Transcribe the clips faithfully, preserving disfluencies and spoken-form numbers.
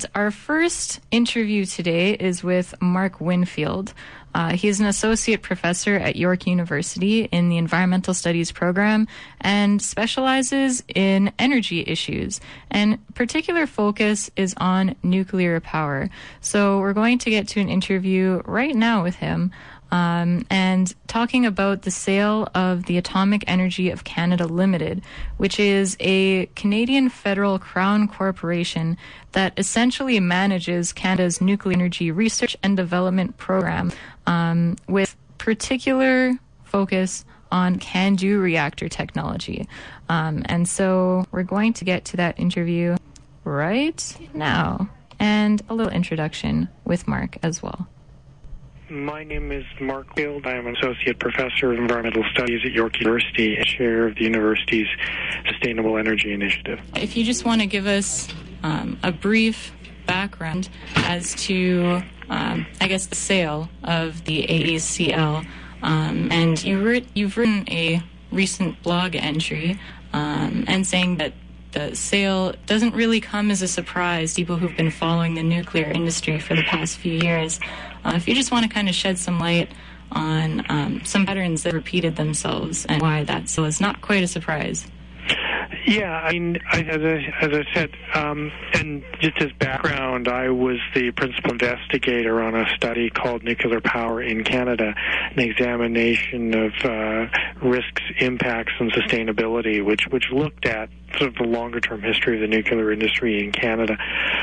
And our first interview today is with Mark Winfield. Uh, he is an associate professor at York University in the Environmental Studies program and specializes in energy issues. And particular focus is on nuclear power. So we're going to get to an interview right now with him. Um, and talking about the sale of the Atomic Energy of Canada Limited, which is a Canadian federal crown corporation that essentially manages Canada's nuclear energy research and development program, um, with particular focus on CANDU reactor technology. Um, and so we're going to get to that interview right now, and a little introduction with Mark as well. My name is Mark Field. I am an associate professor of environmental studies at York University and chair of the university's Sustainable Energy Initiative. If you just want to give us um, a brief background as to, um, I guess, the sale of the A E C L, um, and you writ- you've written a recent blog entry um, and saying that the sale doesn't really come as a surprise to people who've been following the nuclear industry for the past few years. Uh, if you just want to kind of shed some light on um, some patterns that repeated themselves and why that sale is not quite a surprise. Yeah, I mean, I, as, I, as I said, um, and just as background, I was the principal investigator on a study called Nuclear Power in Canada, an examination of uh, risks, impacts, and sustainability, which, which looked at sort of the longer-term history of the nuclear industry in Canada.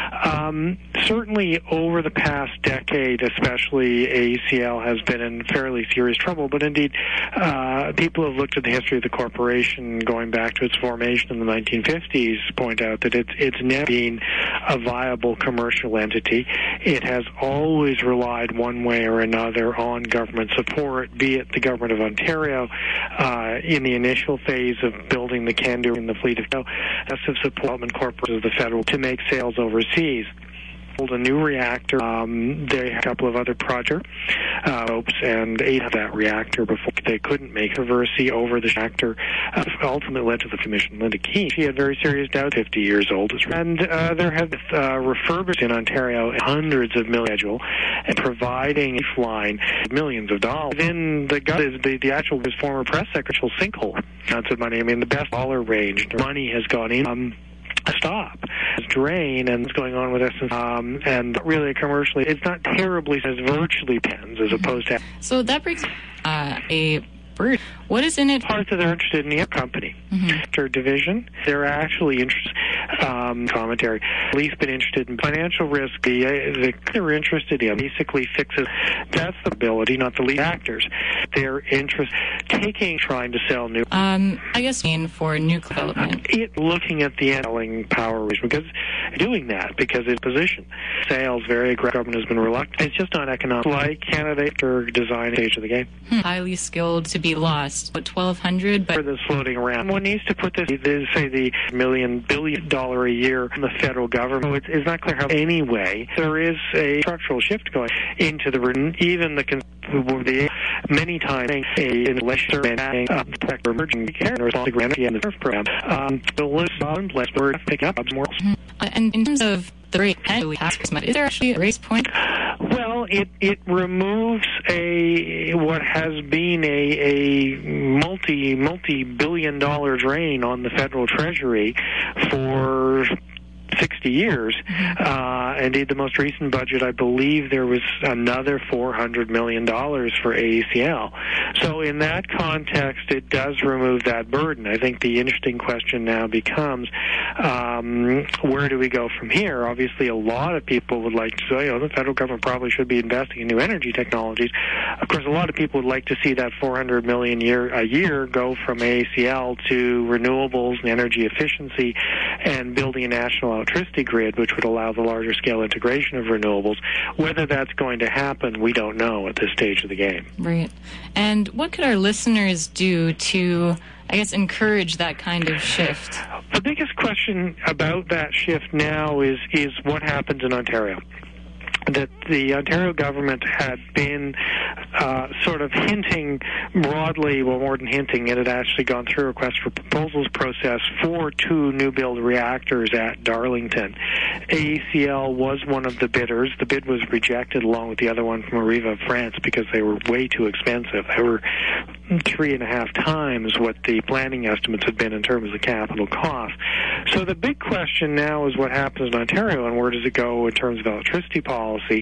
Um, certainly, over the past decade, especially, A E C L has been in fairly serious trouble, but indeed, uh, people who have looked at the history of the corporation going back to its formation in the nineteen fifties point out that it's, it's never been a viable commercial entity. It has always relied one way or another on government support, be it the government of Ontario uh, in the initial phase of building the CANDU in the fleet of massive support corporations of the federal to make sales overseas. A new reactor. Um, they had a couple of other projects, uh, hopes, and eight of that reactor before they couldn't make controversy over the reactor. Uh, ultimately led to the commission. Linda Keane. She had very serious doubts. fifty years old, and uh, there have uh, refurbished in Ontario hundreds of millions schedule and providing a line millions of dollars. Then the gut is the, the actual his former press secretary sinkhole amounts of money. I mean, the best dollar range. Money has gone in. Um, stop drain and what's going on with this um, and really commercially it's not terribly as virtually pens as opposed to so that brings uh, a bird. What is in it? Parts that they're interested in the company. Mm-hmm. Their division, they're actually interested um, commentary. At least been interested in financial risk. The, uh, the they're interested in basically fixes. That's the ability, not the lead actors. Their interest taking trying to sell new. Um, I guess mean for new development. It looking at the selling power because doing that because its position sales very aggressive. Government has been reluctant. It's just not economic. Like Canada or design stage of the game. Hmm. Highly skilled to be lost. What twelve hundred? But for this floating around, one needs to put this. They say the million billion dollar a year from the federal government. So it's, it's not clear how. Anyway, there is a structural shift going into the even the. the many times a in lesser and uh, emerging care and responsibility and the turf program. Um, the list on less we're picking up more. And in terms of the rate, is there actually a race point? Well, it it removes a what has been a a multi multi billion dollar drain on the federal treasury for sixty years. Uh, indeed, the most recent budget, I believe there was another four hundred million dollars for A E C L. So in that context, it does remove that burden. I think the interesting question now becomes, um, where do we go from here? Obviously, a lot of people would like to say, oh, the federal government probably should be investing in new energy technologies. Of course, a lot of people would like to see that four hundred million dollars year, a year go from A E C L to renewables and energy efficiency and building a national electricity grid, which would allow the larger scale integration of renewables. Whether that's going to happen, we don't know at this stage of the game. Right. And what could our listeners do to, I guess, encourage that kind of shift? The biggest question about that shift now is is what happens in Ontario. that the Ontario government had been uh, sort of hinting broadly, well, more than hinting, it had actually gone through a request for proposals process for two new build reactors at Darlington. A E C L was one of the bidders. The bid was rejected along with the other one from Areva of France because they were way too expensive. They were three and a half times what the planning estimates had been in terms of capital cost. So the big question now is what happens in Ontario and where does it go in terms of electricity policy.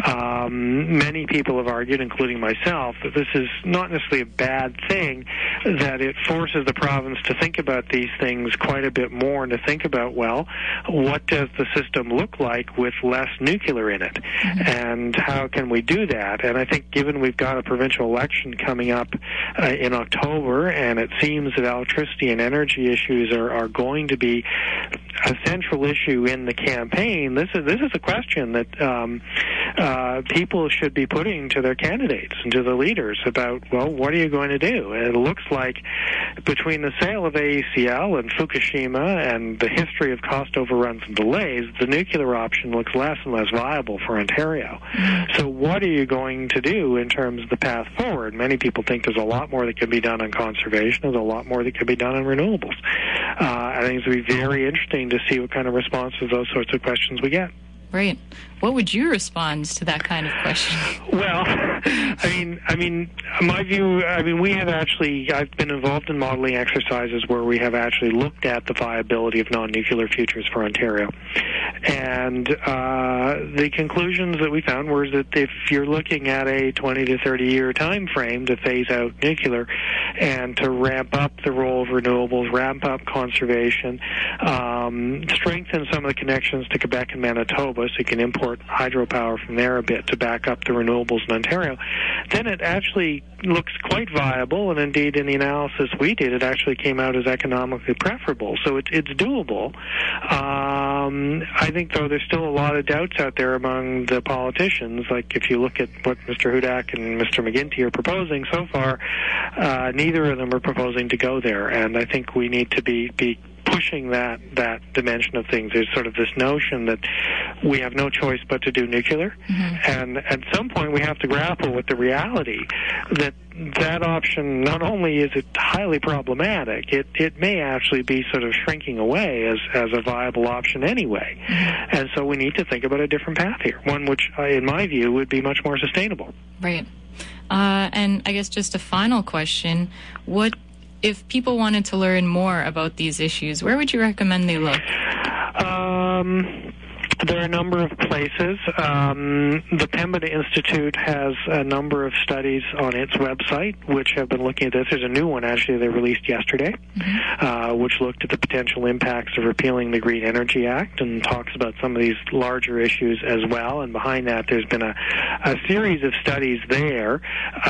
Um, many people have argued, including myself, that this is not necessarily a bad thing, that it forces the province to think about these things quite a bit more and to think about, well, what does the system look like with less nuclear in it? Mm-hmm. And how can we do that? And I think given we've got a provincial election coming up uh, in October, and it seems that electricity and energy issues are, are going to be a central issue in the campaign, this is this is a question that um, uh, people should be putting to their candidates and to the leaders about, well, what are you going to do? And it looks like between the sale of A E C L and Fukushima and the history of cost overruns and delays, the nuclear option looks less and less viable for Ontario. So what are you going to do in terms of the path forward? Many people think there's a lot more that can be done on conservation. There's a lot more that can be done on renewables. Uh, I think it's going to be very interesting to see what kind of responses to those sorts of questions we get. Right. What would you respond to that kind of question? Well, I mean, I mean, my view, I mean, we have actually, I've been involved in modeling exercises where we have actually looked at the viability of non-nuclear futures for Ontario. And uh, the conclusions that we found were that if you're looking at a twenty to thirty year time frame to phase out nuclear and to ramp up the role of renewables, ramp up conservation, um, strengthen some of the connections to Quebec and Manitoba so you can import hydropower from there a bit to back up the renewables in Ontario, then it actually looks quite viable, and indeed in the analysis we did, it actually came out as economically preferable. So it's it's doable. Um, I think, though, there's still a lot of doubts out there among the politicians. Like if you look at what Mister Hudak and Mister McGuinty are proposing so far, uh, neither of them are proposing to go there, and I think we need to be be pushing that that dimension of things. There's sort of this notion that we have no choice but to do nuclear, mm-hmm. and at some point we have to grapple with the reality that that option, not only is it highly problematic, it, it may actually be sort of shrinking away as, as a viable option anyway. Mm-hmm. And so we need to think about a different path here, one which, uh, in my view, would be much more sustainable. Right. Uh, and I guess just a final question, what if people wanted to learn more about these issues, where would you recommend they look? Um, there are a number of places. Um, the Pembina Institute has a number of studies on its website which have been looking at this. There's a new one, actually, they released yesterday, mm-hmm. uh, which looked at the potential impacts of repealing the Green Energy Act and talks about some of these larger issues as well. And behind that, there's been a, a series of studies there.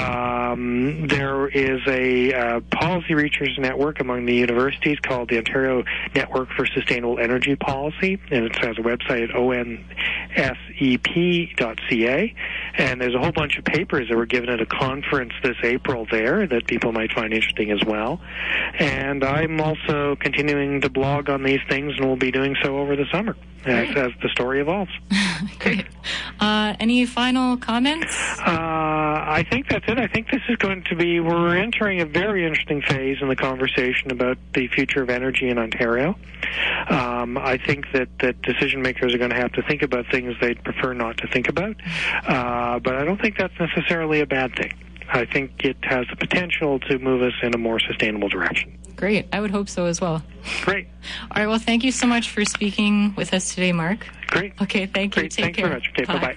Um, there is a uh, policy research network among the universities called the Ontario Network for Sustainable Energy Policy, and it has a website at O N S E P dot C A, and there's a whole bunch of papers that were given at a conference this April there that people might find interesting as well. And I'm also continuing to blog on these things, and will be doing so over the summer as, as the story evolves. Great. Uh, any final comments? Uh, I think that's it. I think this is going to be, we're entering a very interesting phase in the conversation about the future of energy in Ontario. Um, I think that, that decision makers are going to have to think about things they'd prefer not to think about, uh, but I don't think that's necessarily a bad thing. I think it has the potential to move us in a more sustainable direction. Great. I would hope so as well. Great. All right. Well, thank you so much for speaking with us today, Mark. Great. Okay. Thank you. Great. Take Thanks care. very much. Okay. Bye bye.